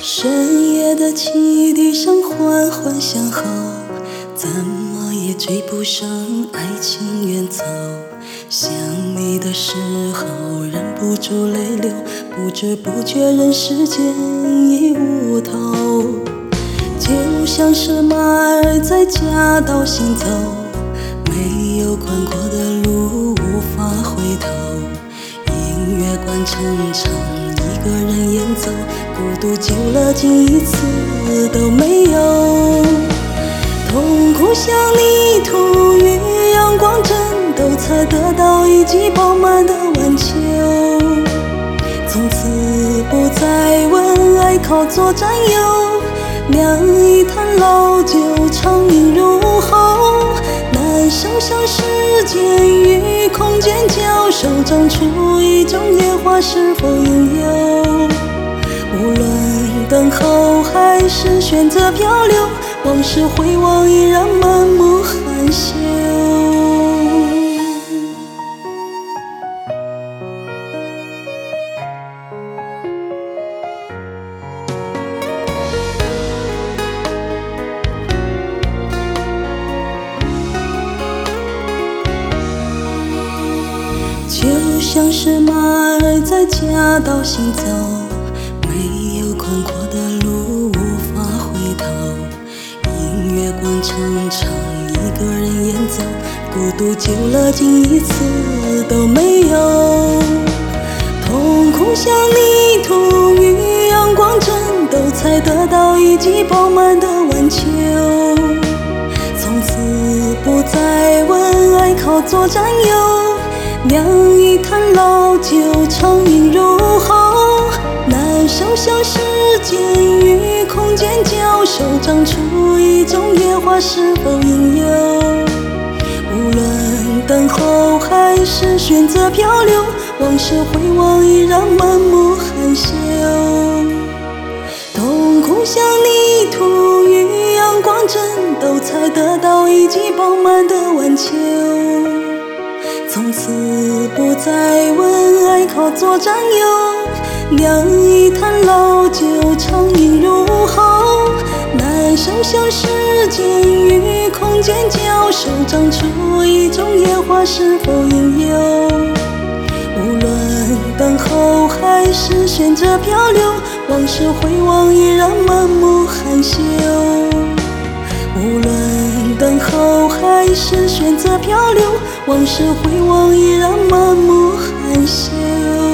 深夜的汽笛声缓缓响后，怎么也追不上爱情远走。想你的时候忍不住泪流，不知不觉人世间已无头。就像是马儿在夹道行走，没有宽阔的路无法回头。音乐关成场，一个人演奏，孤独久了竟一次都没有。痛苦像泥土与阳光争斗，才得到一记饱满的晚秋。从此不再问爱靠左占右，酿一坛老酒，畅饮入喉。难舍像时间与空间交手，长出一种野花，是否拥有？无论等候还是选择漂流，往事回望依然满目含羞。就像是马儿在夹道行走，没有宽阔的路无法回头。音乐关成场，一个人演奏，孤独久了竟一次都没有。痛苦像泥土与阳光争斗，才得到一记饱满的晚秋。从此不再问爱靠左占右，酿一坛老酒，畅饮入喉。难舍像时间与空间交手，长出一种野花，是否应有？无论等候还是选择漂流，往事回望依然满目含羞。痛苦像泥土与阳光争斗，才得到一记饱满的晚秋。从此不再问爱靠左占右，酿一坛老酒，畅饮入喉。难舍像时间与空间交手，长出一种野花，是否应有？无论等候还是选择漂流，往事回望依然满目含羞。无论等候还是选择漂流，往事回望依然满目含羞。